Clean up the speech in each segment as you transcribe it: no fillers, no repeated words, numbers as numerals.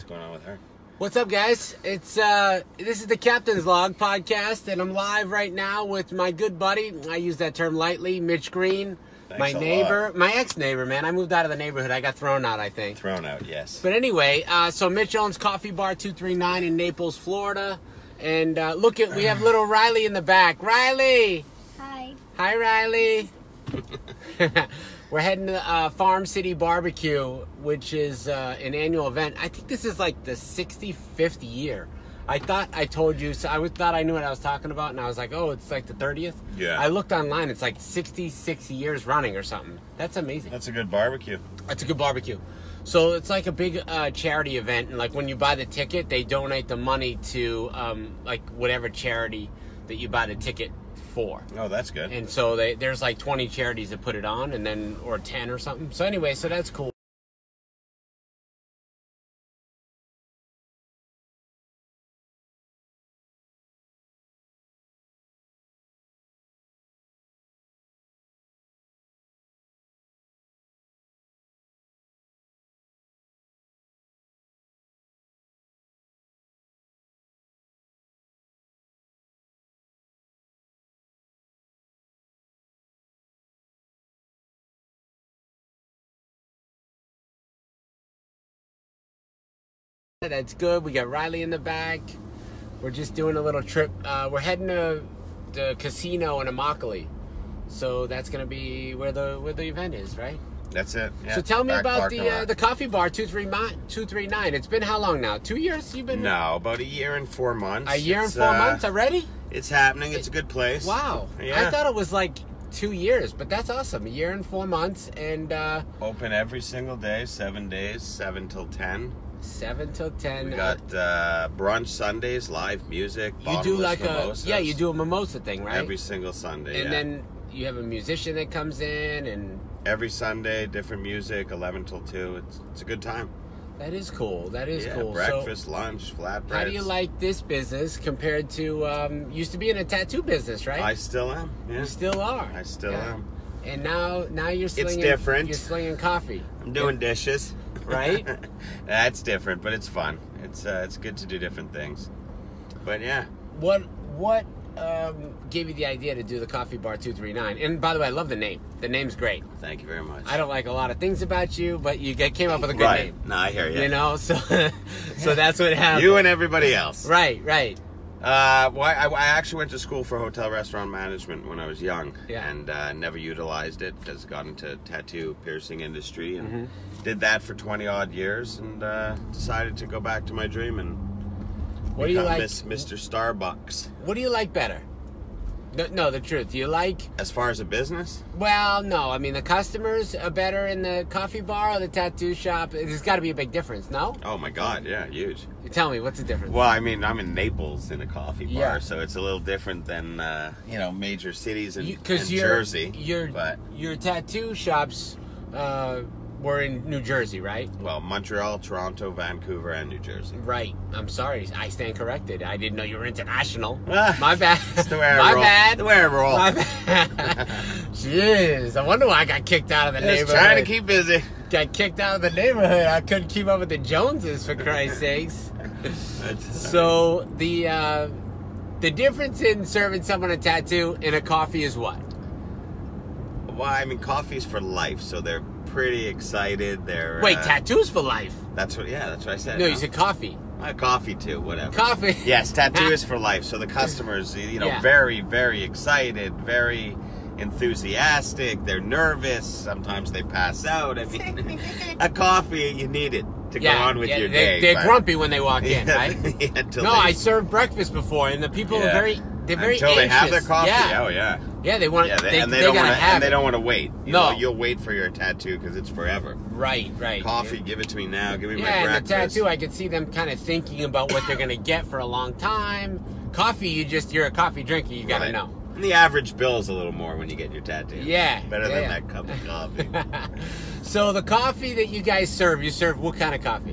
going on with her? What's up, guys? It's this is the Captain's Log podcast, and I'm live right now with my good buddy. I use that term lightly, Mitch Green, Thanks my a neighbor, lot. my ex-neighbor. Man, I moved out of the neighborhood. I got thrown out, I think. Thrown out, yes. But anyway, so Mitch owns Coffee Bar 239 in Naples, Florida, and look at we have little Riley in the back. Riley, Hi. hi, Riley. We're heading to Farm City Barbecue, which is an annual event. I think this is like the 65th year. I thought I told you, so I thought I knew what I was talking about, and I was like, oh, it's like the 30th? Yeah. I looked online, it's like 66 years running or something. That's amazing. That's a good barbecue. That's a good barbecue. So it's like a big charity event, and like when you buy the ticket, they donate the money to like whatever charity that you buy the ticket for. Oh, that's good. And so there's like 20 charities that put it on, and then or 10 or something. So anyway, so that's cool. That's good. We got Riley in the back. We're just doing a little trip. We're heading to the casino in Immokalee. So that's gonna be where the event is, right? That's it. Yeah. So tell me Back about parking lot. the Coffee Bar 239. It's been how long now? 2 years you've been? No, about a year and 4 months. A year and It's, 4 months already? It's happening. It's a good place. Wow. Yeah. I thought it was like 2 years, but that's awesome. A year and 4 months, and Open every single day, 7 days, 7 till 10. 7 till 10. We got brunch Sundays, live music, you do bottomless like mimosas. you do a mimosa thing, right? Every single Sunday, and yeah. then you have a musician that comes in, and Every Sunday, different music, 11 till 2. It's a good time. that is cool. That is Yeah, cool. breakfast, lunch, So, flatbreads. how do you like this business compared to used to be in a tattoo business, right? I still am, yeah. You still are. I still am. And now you're slinging. different. You're slinging coffee, I'm doing dishes. right? That's different, but it's fun. It's good to do different things. But yeah, What gave you the idea to do the Coffee Bar 239? And by the way, I love the name. The name's great. thank you very much. I don't like a lot of things about you, but you came up with a good right. name. No, I hear you. You know, so so that's what happened. You and everybody else. Right. Well, I actually went to school for hotel restaurant management when I was young, Yeah. and never utilized it because got into tattoo piercing industry and Mm-hmm. did that for 20 odd years, and decided to go back to my dream and What do you become like? Mr. Starbucks. What do you like better? No, the truth. Do you like? As far as a business, Well, no. I mean, the customers are better in the coffee bar or the tattoo shop. There's got to be a big difference, no? oh my God, yeah, huge. You tell me, what's the difference? Well, I mean, I'm in Naples in a coffee bar, Yeah. so it's a little different than major cities in Because Jersey. your tattoo shops were in New Jersey, right? Well, Montreal, Toronto, Vancouver, and New Jersey. Right. I'm sorry. I stand corrected. I didn't know you were international. Ah, My bad. It's the way I My roll. bad. The way I roll. My bad. Jeez. I wonder why I got kicked out of the Just neighborhood. trying to keep busy. Got kicked out of the neighborhood. I couldn't keep up with the Joneses, for Christ's sakes. So the difference in serving someone a tattoo and a coffee is what? Well, I mean, coffee's for life, so they're pretty excited. They're Wait, tattoos for life? That's what I said. No, you said coffee. Coffee too, whatever. Coffee. Yes, tattoo is for life. So the customers, Yeah. very, very excited, very enthusiastic. They're nervous. Sometimes they pass out. I mean, a coffee, you need it to go on with your day. They're but- grumpy when they walk in, right? Yeah, until No, they, I served breakfast before, and the people are Yeah. they're very until anxious. they have their coffee. Yeah, Oh yeah. yeah, they want. Yeah, they and they don't gotta want to. have And they it. don't want to wait. No. You'll wait for your tattoo because it's forever. Right. Coffee, give it to me now. Give me my Yeah, and the breakfast. tattoo, I could see them kind of thinking about what they're gonna get for a long time. Coffee, you're a coffee drinker. You gotta Right. know. And the average bill is a little more when you get your tattoo. Yeah, Better than yeah. that cup of coffee. So the coffee that you guys serve, you serve what kind of coffee?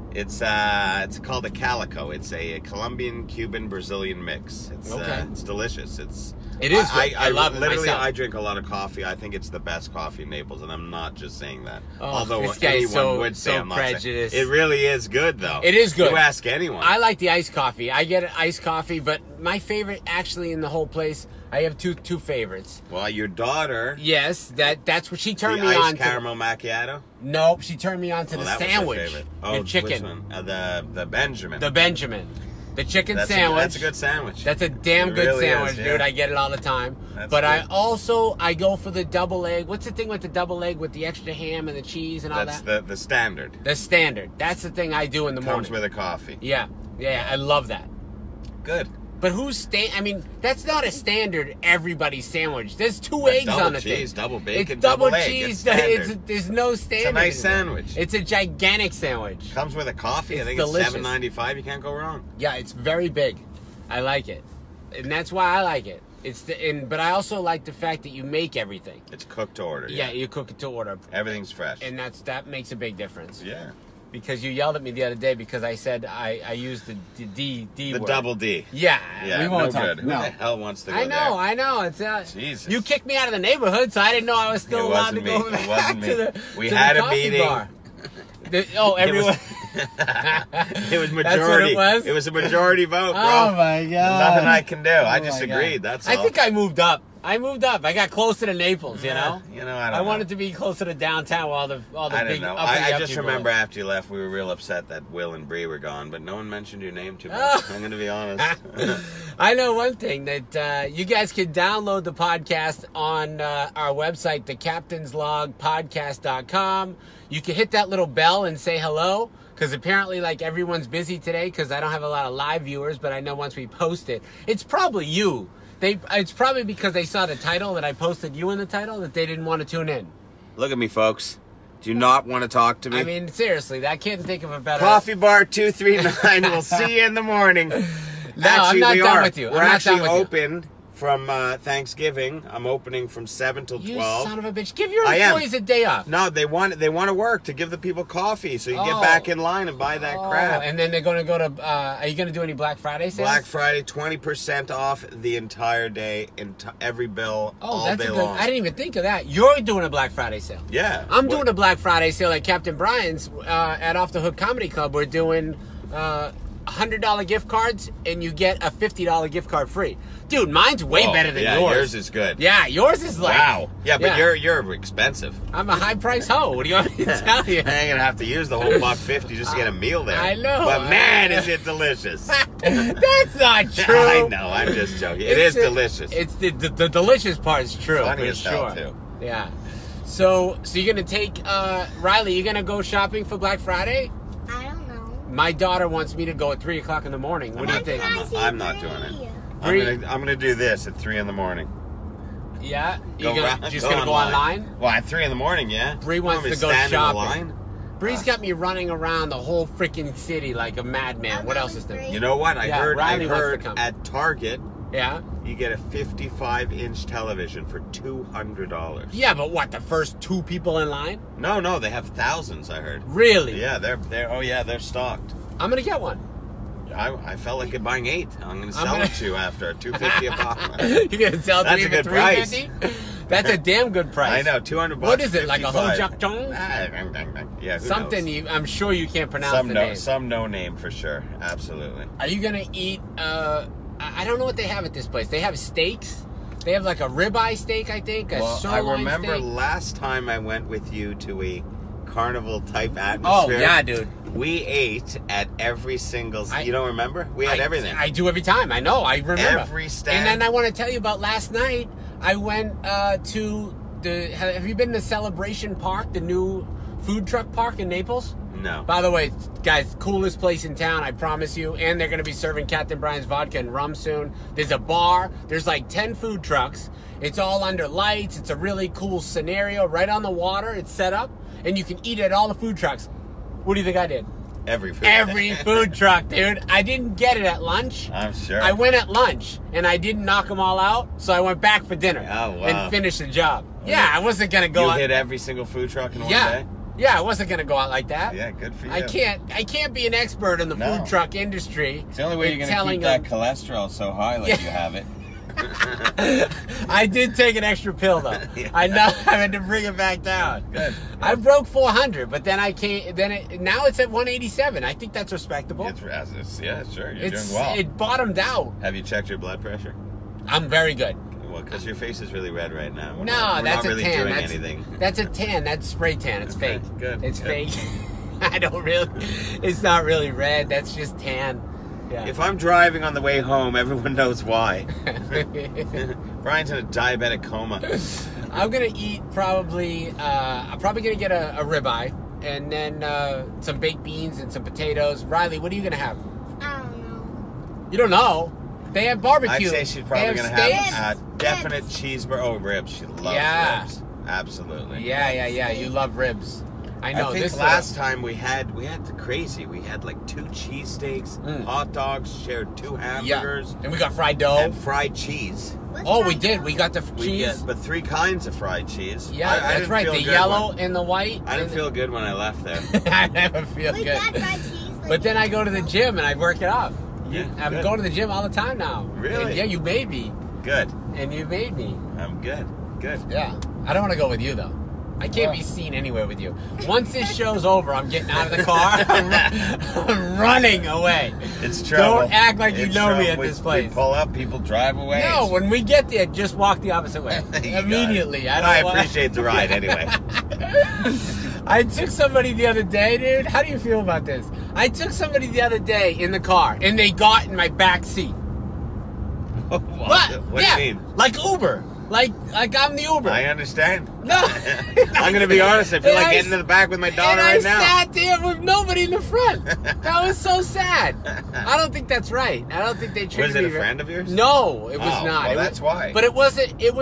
It's called a calico. It's a Colombian, Cuban, Brazilian mix. It's delicious. It is good. I love it literally, myself. I drink a lot of coffee. I think it's the best coffee in Naples, and I'm not just saying that. Although this guy's anyone would say so I'm not saying. prejudiced. It really is good, though. It is good. You ask anyone. I like the iced coffee. I get iced coffee, but my favorite, actually, in the whole place, I have two favorites. Well, your daughter. Yes, that's what she turned the me iced on to. caramel macchiato. Nope, she turned me on to the That was her sandwich, favorite. the chicken, Which one? The Benjamin. the Benjamin, the chicken That's sandwich. That's a good sandwich. That's a damn It good really sandwich, is, yeah. dude. I get it all the time. That's but good. I go for the double egg. What's the thing with the double egg with the extra ham and the cheese and all That's that? the standard. The standard. That's the thing I do in the Comes morning. with a coffee. Yeah, I love that. Good. But I mean, that's not a standard everybody sandwich. There's two eggs double on the cheese, thing. double bacon, it's double double egg. cheese. It's standard. There's no standard. It's a nice in it. sandwich. It's a gigantic sandwich. Comes with a coffee. It's I think delicious. it's $7.95. You can't go wrong. Yeah, it's very big. I like it, and that's why I like it. But I also like the fact that you make everything. It's cooked to order. Yeah, you cook it to order, Everything's fresh. and that makes a big difference. Yeah. Because you yelled at me the other day because I said I used the D The word. double D. Yeah, Yeah, we won't no talk. good. Who No. the hell wants to go I know. It's Jesus. You kicked me out of the neighborhood, so I didn't know I was still It allowed to wasn't go me. back It wasn't to me. the We to had the a coffee meeting. bar. Everyone. It was majority. That's what it was? It was a majority vote, bro. Oh my god! Nothing I can do. I Oh just my God. agreed. That's all. I think I moved up. I got closer to Naples. You know. I don't know. I wanted to be closer to downtown. All the I big. don't know. uppity, I just uppity remember boys. after you left, we were real upset that Will and Bree were gone, but no one mentioned your name too much. Oh. I'm going to be honest. I know one thing that you guys can download the podcast on our website, thecaptainslogpodcast.com. You can hit that little bell and say hello, because apparently, like, everyone's busy today because I don't have a lot of live viewers, but I know once we post it, it's probably you. It's probably because they saw the title that I posted you in the title that they didn't want to tune in. Look at me, folks. Do you not want to talk to me? I mean, seriously, I can't think of a better... Coffee Bar 239. We'll see you in the morning. No, I'm not done with you. We're I'm not actually done with you. open from Thanksgiving. I'm opening from 7 till 12. You son of a bitch. Give your I am. employees a day off. No, they want to work to give the people coffee, so you Oh. get back in line and buy that crap. And then they're going to go to... are you going to do any Black Friday sales? Black Friday, 20% off the entire day, every bill, all that's day a good... long. I didn't even think of that. You're doing a Black Friday sale. Yeah. I'm doing a Black Friday sale at Captain Brian's at Off the Hook Comedy Club. We're doing $100 gift cards, and you get a $50 gift card free. Dude, mine's way better than yours. Yours is good. Yeah, yours is like... Wow. Yeah, but you're expensive. I'm a high-price hoe. What do you want me to tell you? I ain't gonna have to use the whole $150 just to get a meal there. I know. But man, is it delicious. That's not true. I know, I'm just joking. It is delicious. It's the delicious part is true. Funny for as hell, sure. too. Yeah. So you're gonna take Riley? You're gonna go shopping for Black Friday? I don't know. My daughter wants me to go at 3:00 in the morning. What do you think? I'm not doing it. Bree- I'm gonna do this at 3 in the morning. Yeah. Go You're around- just gonna go online? Well, at 3 in the morning, yeah. Bree wants You want me to go stand in the shopping. line? Bree's got me running around the whole freaking city like a madman. What else is there? You know what? I Yeah, heard Riley wants to come. at Target Yeah. you get a 55-inch television for $200. Yeah, but what? The first 2 people in line? No, they have thousands. I heard. Really? Yeah, they're stocked. I'm gonna get one. I felt like buying 8. I'm gonna sell gonna- it to you after $250 a pop. You're gonna sell That's 3 a for good price. $350? That's a damn good price. I know, $200. What is it, like a 55. Hojak Dong? Yeah, who Something knows? I'm sure you can't pronounce the name. Some no name for sure. Absolutely. Are you gonna eat? I don't know what they have at this place. They have steaks. They have like a ribeye steak, I think. A Well, I sirloin remember steak. last time I went with you to a carnival type Oh atmosphere. yeah, dude. We ate at every single. I- You don't remember? We had everything. I do every time. I know. I remember. Every stand. And then I want to tell you about last night. I went to the. Have you been to Celebration Park, the new food truck park in Naples? No. By the way, guys, coolest place in town, I promise you. And they're going to be serving Captain Brian's vodka and rum soon. There's a bar. There's like 10 food trucks. It's all under lights. It's a really cool scenario right on the water. It's set up. And you can eat at all the food trucks. What do you think I did? Every food. Every food truck, dude. I didn't get it at lunch. I'm sure. I went at lunch, and I didn't knock them all out, so I went back for dinner Oh, wow. and finished the job. Yeah, I wasn't going to go You on. hit every single food truck in one Yeah. day? Yeah, I wasn't gonna go out like that. Yeah, good for you. I can't be an expert in the No. food truck industry. It's the only way you're going to keep that cholesterol so high like you have it. I did take an extra pill though. Yeah. I know I had to bring it back down. Good. I broke 400, but then I can't. Now it's at 187. I think that's respectable. Yeah, sure. You're doing well. It bottomed out. Have you checked your blood pressure? I'm very good. Well, because your face is really red right now. We're No, not that's really a tan. doing That's, anything. that's a tan. That's spray tan. It's Okay, fake. good, It's good. fake. I don't really. It's not really red. That's just tan. Yeah. If I'm driving on the way home, everyone knows why. Brian's in a diabetic coma. I'm gonna eat probably. I'm probably gonna get a ribeye and then some baked beans and some potatoes. Riley, what are you gonna have? I don't know. You don't know. They have barbecue. I'd say she's probably They going to steaks. have a definite cheeseburger. Oh, ribs. She loves Yeah. ribs. Absolutely. Yeah. You love ribs. I know. I think this last time we had the crazy. We had like 2 cheesesteaks, hot dogs, shared 2 hamburgers, and we got fried dough. and fried cheese. Oh, we did. We got the We cheese. get, but 3 kinds of fried cheese. Yeah, I that's didn't right. feel The good yellow when- and the white. I didn't feel good when I left there. I never feel We good. got fried cheese. But then I go to the gym and I work it off. Yeah, I'm good. going to the gym all the time now. Really? And yeah, you made me. Good. And you made me. I'm good. Good. Yeah. I don't want to go with you though. I can't be seen anywhere with you. Once this show's over, I'm getting out of the car. I'm running away. It's trouble. Don't act like you It's know me trouble. at We- this place. We pull up, people drive away. No, when we get there, just walk the opposite way. You got it. Immediately. I don't appreciate the ride anyway. I took somebody the other day, dude. How do you feel about this? I took somebody the other day in the car, and they got in my back seat. What? What yeah, do you mean? like Uber. Like I'm the Uber. I understand. No. I'm gonna be honest. I feel And like I getting in the back with my daughter and right I now. sat there with nobody in the front. That was so sad. I don't think that's right. I don't think they treated Was it me a very- friend of yours? No, it was Oh, not. well, It was- that's why. But it was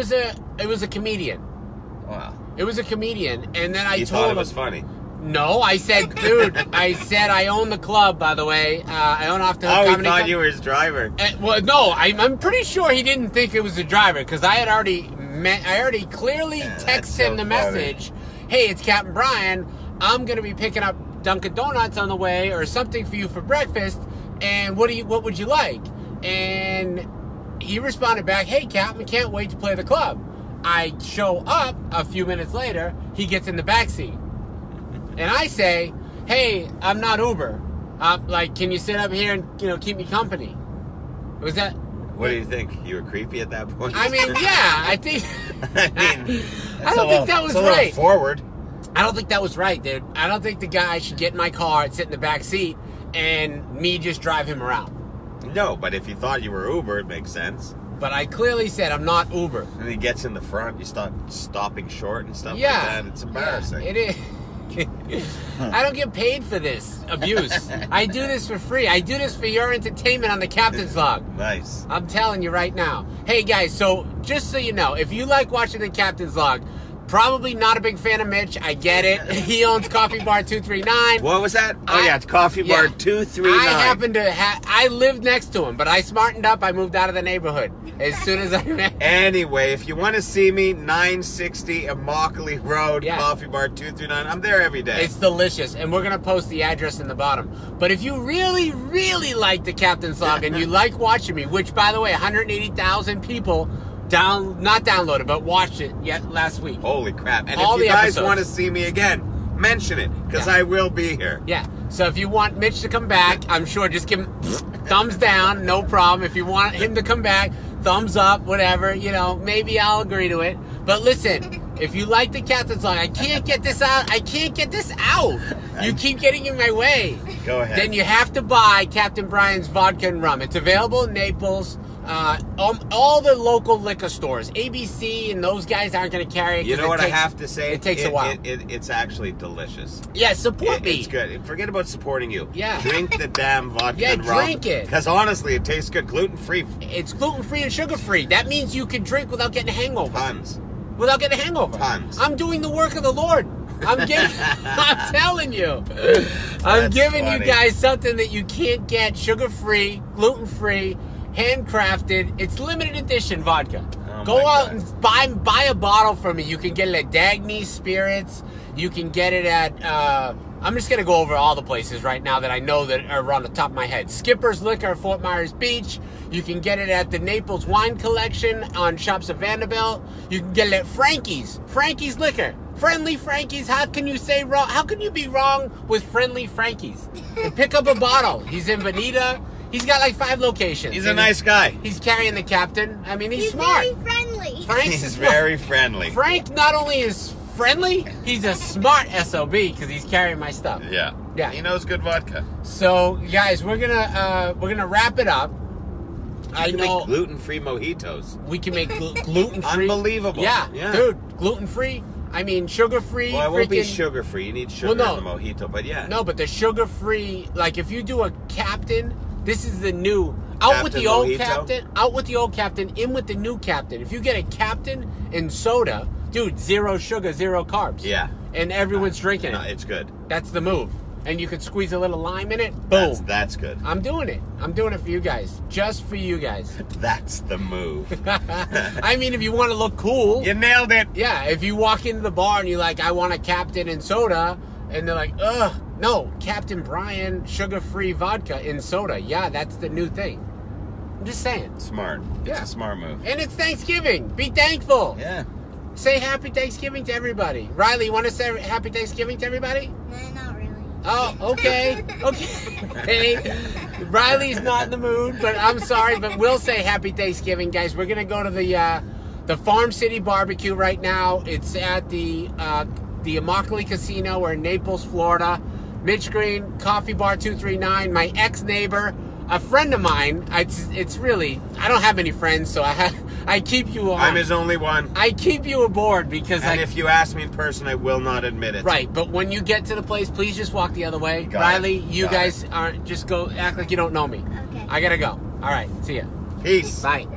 a comedian. Wow. It was a comedian, and then I You told thought it him. was funny. No, I said, dude. I said I own the club. By the way, I own Off the Hook Oh, he Comedy thought Club. you were his driver. Well, no, I'm pretty sure he didn't think it was the driver because I already clearly Yeah, that's texted so him the funny. message. Hey, it's Captain Brian. I'm gonna be picking up Dunkin' Donuts on the way or something for you for breakfast. And what would you like? And he responded back, hey, Captain, can't wait to play the club. I show up a few minutes later. He gets in the backseat. And I say, hey, I'm not Uber. Like, can you sit up here and, keep me company? Was that... What do you think? You were creepy at that point? I mean, yeah, I think... I mean, I don't think that was it's a little right. forward. I don't think that was right, dude. I don't think the guy should get in my car and sit in the back seat and me just drive him around. No, but if you thought you were Uber, it makes sense. But I clearly said I'm not Uber. And he gets in the front, you start stopping short and stuff Yeah. like that. It's embarrassing. Yeah, it is. I don't get paid for this abuse. I do this for free. I do this for your entertainment on the Captain's Log. Nice. I'm telling you right now. Hey guys, so just so you know, if you like watching the Captain's Log, probably not a big fan of Mitch. I get it. He owns Coffee Bar 239. What was that? Oh, yeah, it's Coffee Yeah. Bar 239. I happen to I lived next to him, but I smartened up. I moved out of the neighborhood as soon as I met. Anyway, if you want to see me, 960 Immokalee Road, Yeah. Coffee Bar 239. I'm there every day. It's delicious, and we're gonna post the address in the bottom. But if you really, really like the Captain's Log and you like watching me, which by the way, 180,000 people not downloaded, but watched it yet last week. Holy crap. And All if you the guys episodes. want to see me again, mention it, because Yeah. I will be here. Yeah. So if you want Mitch to come back, I'm sure just give him thumbs down, no problem. If you want him to come back, thumbs up, whatever, maybe I'll agree to it. But listen, if you like the Captain's Log, I can't get this out. You keep getting in my way. Go ahead. Then you have to buy Captain Brian's Vodka and Rum. It's available in Naples. All the local liquor stores, ABC, and those guys aren't going to carry it. You 'cause know it what takes- I have to say? It takes a while. It's actually delicious. Yeah, support me. It's good. Forget about supporting you. Yeah. Drink the damn vodka Yeah, and rum. drink it. Because honestly, it tastes good. Gluten-free. It's gluten-free and sugar-free. That means you can drink without getting a hangover. Tons. Without getting a hangover. Tons. I'm doing the work of the Lord. I'm telling you. I'm That's giving funny. you guys something that you can't get. Sugar-free, gluten-free, handcrafted. It's limited edition vodka. Oh Go my out God. and buy a bottle from me. You can get it at Dagny Spirits. You can get it at, I'm just going to go over all the places right now that I know that are on the top of my head. Skipper's Liquor, Fort Myers Beach. You can get it at the Naples Wine Collection on Shops of Vanderbilt. You can get it at Frankie's. Frankie's Liquor. Friendly Frankie's. How can you say wrong? How can you be wrong with Friendly Frankie's? And pick up a bottle. He's in Bonita. He's got like 5 locations. He's a nice guy. He's carrying the captain. I mean, he's smart. Very friendly. Frank's He's smart. very friendly. Frank not only is friendly, he's a smart SOB because he's carrying my stuff. Yeah. Yeah. He knows good vodka. So, guys, we're gonna wrap it up. I You can know make gluten-free mojitos. we can make gluten free. Unbelievable. Yeah, Yeah. dude, gluten free. I mean, sugar free. Well, it won't be sugar-free. You need sugar Well, no. in the mojito, but yeah. No, but the sugar free. Like if you do a Captain, this is the new. Out with Captain the old Mojito? Captain. Out with the old Captain. In with the new Captain. If you get a Captain in soda, dude, 0 sugar, 0 carbs. Yeah. And everyone's drinking No, it. it's good. That's the move. And you could squeeze a little lime in it. Boom. That's good. I'm doing it. I'm doing it for you guys. Just for you guys. That's the move. I mean, if you want to look cool. You nailed it. Yeah, if you walk into the bar and you're like, I want a Captain in soda. And they're like, ugh. No, Captain Brian sugar-free vodka in soda. Yeah, that's the new thing. I'm just saying. Smart. It's Yeah. a smart move. And it's Thanksgiving. Be thankful. Yeah. Say happy Thanksgiving to everybody. Riley, you want to say happy Thanksgiving to everybody? No, not really. Oh, okay. Okay. Riley's not in the mood, but I'm sorry, but we'll say happy Thanksgiving, guys. We're going to go to the Farm City Barbecue right now. It's at the Immokalee Casino. We're in Naples, Florida. Mitch Green, Coffee Bar 239, my ex-neighbor, a friend of mine. It's really, I don't have any friends, so I keep you on. I'm his only one. I keep you aboard because And if you ask me in person, I will not admit it. right, but when you get to the place, please just walk the other way. Got Riley, it. you Got guys aren't, just go act like you don't know me. Okay. I gotta go. All right, see ya. Peace. Bye.